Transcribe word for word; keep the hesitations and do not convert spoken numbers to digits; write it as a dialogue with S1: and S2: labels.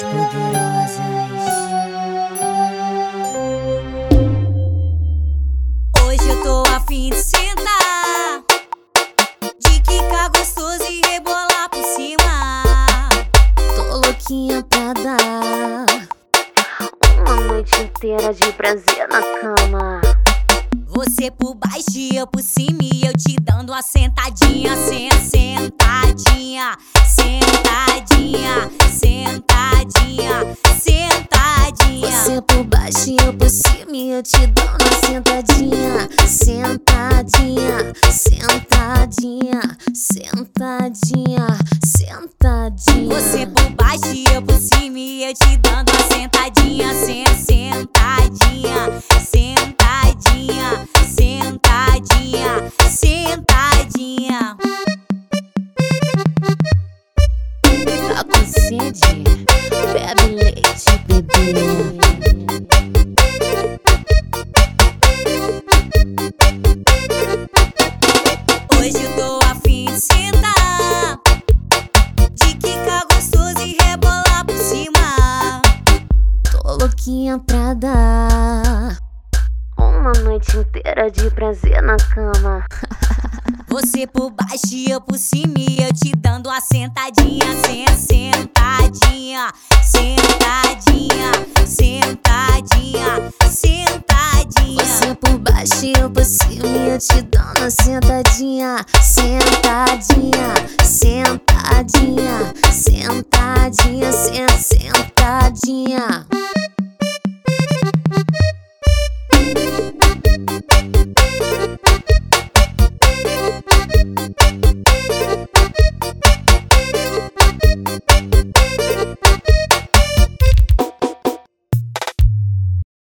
S1: poderosas.
S2: Hoje eu tô a fim de sentar, de quicar gostoso e rebolar por cima.
S1: Tô louquinha pra dar uma noite inteira de prazer na cama.
S2: Você por baixo e eu por cima, e eu te dando a sentadinha, sen sentadinha, sentadinha, sentadinha, sentadinha.
S1: Você por baixo e eu por cima, e eu te dando a sentadinha, sentadinha, sentadinha, sentadinha, sentadinha.
S2: Você por baixo e eu por cima, e eu te dando a sentadinha, sen sentadinha, sentadinha, sentadinha, sentadinha.
S1: Tá com sede? Bebe leite, bebê.
S2: Hoje eu tô a fim de sentar, de quicar gostoso e rebolar por cima.
S1: Tô louquinha pra dar uma noite inteira de prazer na cama.
S2: Você por baixo e eu por cima, e eu te dando a sentadinha, sen sentadinha, sentadinha, sentadinha, sentadinha.
S1: Você por baixo e eu por cima, e eu te dando a sentadinha, sentadinha, sentadinha, sentadinha, sen sentadinha.